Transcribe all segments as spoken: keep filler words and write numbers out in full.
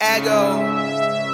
Эго.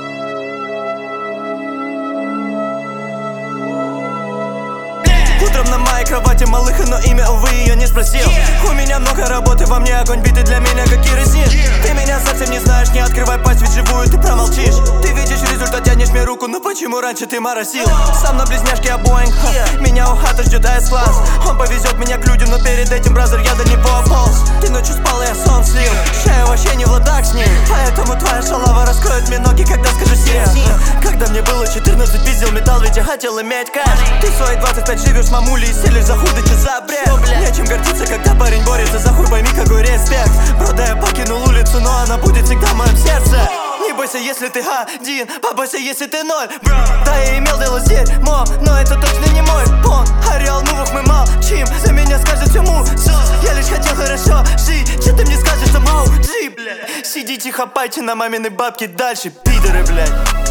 Утром на моей кровати малыха, но имя, увы, ее не спросил. yeah. У меня много работы, во мне огонь битый для меня, как керосин. yeah. Ты меня совсем не знаешь, не открывай пасть, ведь живую ты промолчишь. Ты видишь результат, тянешь мне руку, но почему раньше ты моросил? Сам на близняшке обоих, yeah. Меня у хаты ждет айс-класс. Он повезет меня к людям, но перед этим, бразер, я до него ополз. Ты ночью спал, я сон слил, шея вообще не в ладах с ним. Поэтому твоя шалава раскроет мне ноги, когда скажешь yes. Когда мне было четырнадцать, пиздил металл, ведь я хотел иметь кэш. Ты в свои двадцать пять живешь с мамулей и селишь за худы, че за бред? Нечем гордиться, когда парень борется за хуй, пойми, какой респект. Правда, я покинул улицу, но она будет всегда в моем сердце. Не бойся, если ты один, побойся, если ты ноль, бро. Да, я имел дело с дерьмом, но это точно не мой пон. А реал мувах мы молчим, за меня скажет всему все. Я лишь хотел хорошо жить, че ты мне скажешь, самоу, джи, бля. Сиди тихо, пайте на мамины бабки дальше, пидоры, блядь.